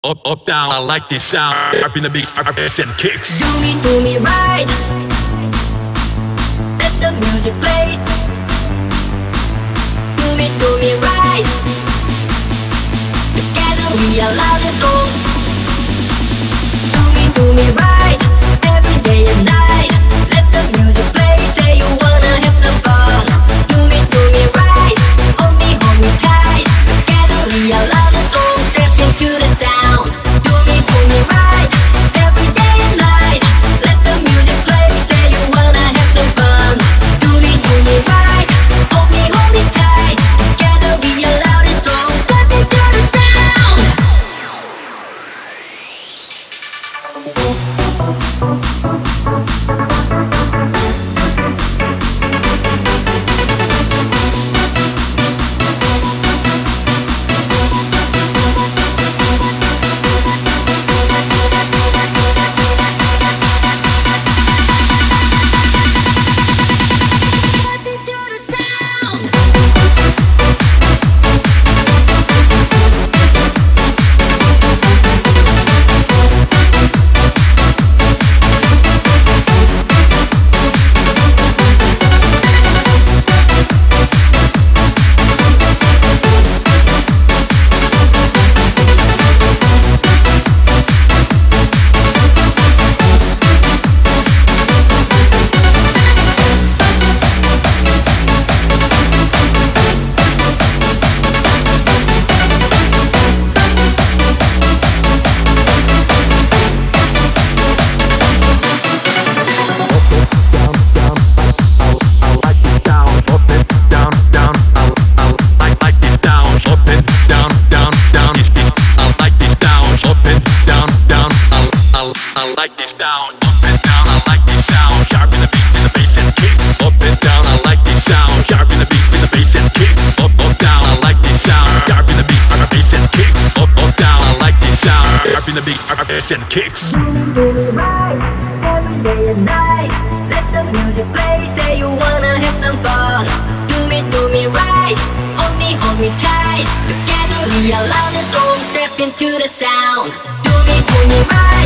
Up, down, I like this sound. Up in the beats, bass and kicks. Do me right. Let the music play. Do me right. Together we are loud and strong. Do me right. Every day and night. Let the music play. Say you wanna have some fun. Do me right. Hold me tight. Together we are loud and strong. Step into the sound. Do me right. Every day and night. Let the music play. Say you wanna have some fun. Do me right. Hold me tight. Together we are loud and strong. Step into the sound. I like this down, up and down, I like this sound. Sharp in the bass and kicks. Up and down, I like this sound. Sharp in the bass and kicks. Up, down, I like this sound. Sharp in the bass and kicks. Up, down, I like this sound. Sharp in the bass and kicks. Do me right, every day and night. Let the music play, say you wanna have some fun. Do me right, hold me tight. Together we are loud and strong, step into the sound. Do me right.